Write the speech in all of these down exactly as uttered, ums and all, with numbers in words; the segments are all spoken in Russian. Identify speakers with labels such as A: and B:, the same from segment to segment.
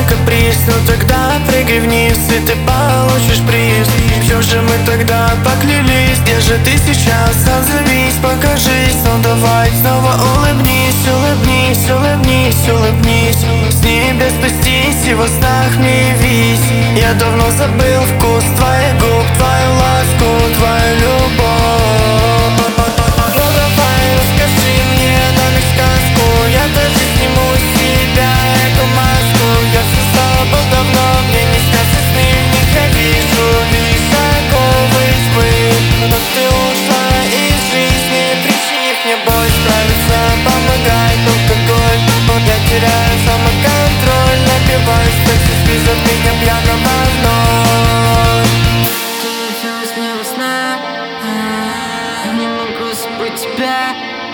A: каприз, но тогда прыгай вниз, и ты получишь приз. Все же мы тогда поклялись. Где же ты сейчас? Отзовись, покажись. Ну давай снова улыбнись, улыбнись, улыбнись, улыбнись. С небес спустись и во снах мне явись. Я давно забыл вкус твоих губ, твою ласку, твою любовь. Ну давай расскажи мне на миг сказку. Я даже сниму с себя эту маску. Я все забыл давно, мне не снятся сны. В них я вижу лишь оковы тьмы. Но ты ушла из жизни, причинив мне боль. Справиться помогает алкоголь. Я теряю самоконтроль, напиваюсь, секс спишет меня пьяного вновь.
B: Ты явилась мне во снах, не могу забыть тебя.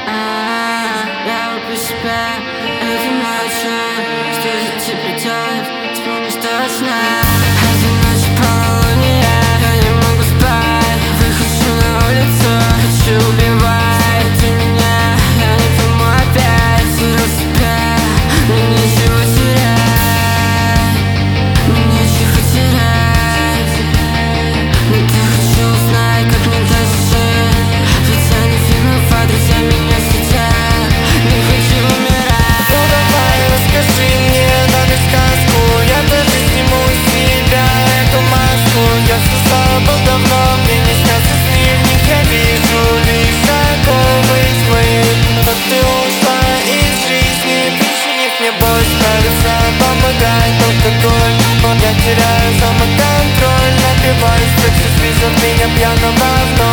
B: Я убью себя этой ночью. Что же тебе делать? Вспомнишь точно. Этой ночью полнолуние, я не могу спать. Выхожу на улицу, хочу убивать. Ты меня, я не пойму опять. Терял себя, мне нечего терять. Мне нечего терять. Но ты хочу узнать, как мне дальше жить. Ведь я не виноват, друзья меня сидят. Не хочу умирать.
A: Ну давай расскажи мне на миг сказку. Я даже сниму с себя эту маску. Я все забыл давно, мне не снятся сны. В них я вижу лишь оковы тьмы. Но ты ушла из жизни, причинив мне боль. Справиться помогает алкоголь. Я теряю самоконтроль, напиваюсь, секс спишет меня пьяного вновь.